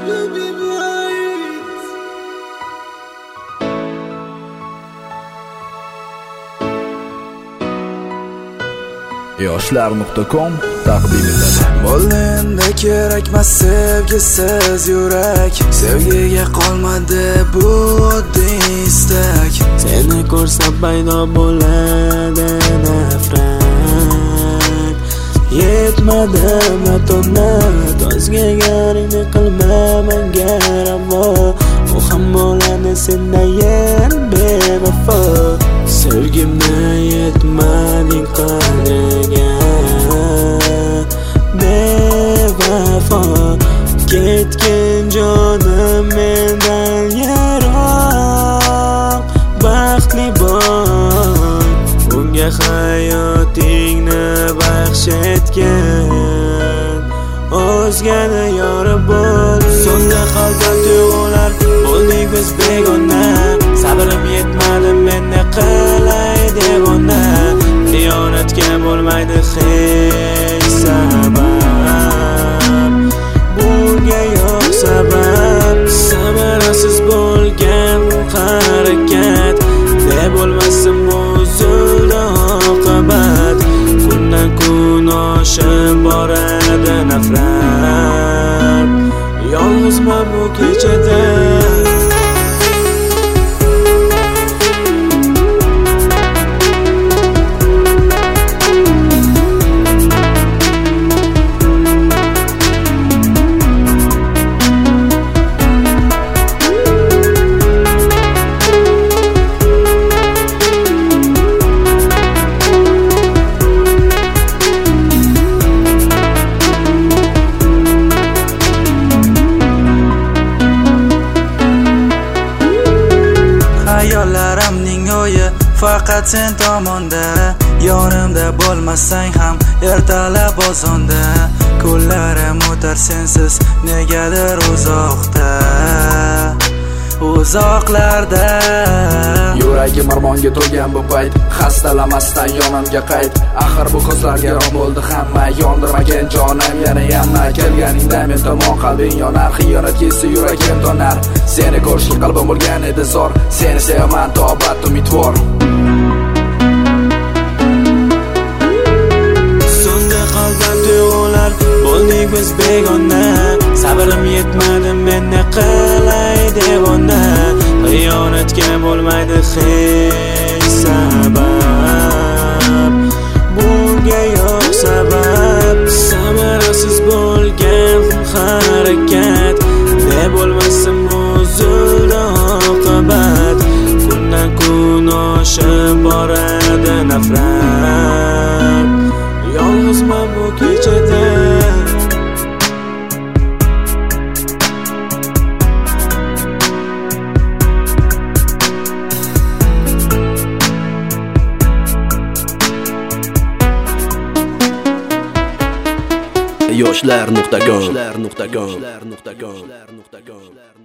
Yoshlar.com taqdim etadi. Bo'lganda kerakmas sevgisiz yurak, sevgiga qolmadi bu oddiy istak. Seni ko'rsam paydo bo'ladi nafrat. Yetmadi matonat, o'zgalarni qilma menga ravo. U ham bo'ladi sendayin bevafo. Sevgimni yetmading qadriga bevafo. Ketgin jonim mendan yaroq. Baxtli bo'l, unga hayotingni baxsh etgan, o'zgani yori bo'l. So'nda qolgan tuyg'ular, bo'ldik biz begona. Sabrim yetmadi menda qilay devona. Xiyonatga bo'lmaydi hech sabab, bunga yo'q sabab. Samarasiz bo'lgan harakat, ne bo'lmasin buzildi oqibat. Kundan kun oshib boradi nafrat, yolg'izman bu kechada. Hayollarimning o'yi faqat sen tomonda. Yonimda bo'lmasang ham ertalab ozonda. Kunlarim o'tar sensiz negadir uzoqda, uzoqlarda. Yuragim armonga to'lgan bu payt, xastalamasdan yonimga qayt. Axir bu ko'zlarga rom bo'ldi hamma, yondirmagan jonim yana yana. Kelganingda men tomon qalbing yonar, xiyonat yesa yuragim donar. Seni ko'rishga qalbim bo'lgan edi zor, seni sevaman tobat umidvor. So'nda qolgan tuyg'ular, bo'ldik biz begona. Sabrim yetmadi menda qilay devona. Xiyonatga bo'lmaydi hech sabab, bunga yo'q sabab. Samarasiz bo'lgan harakat, ne bo'lmasin buzildi oqibat. Kundan kun oshib boradi nafrat, yolg'izman bu kechada. Yoshlar.com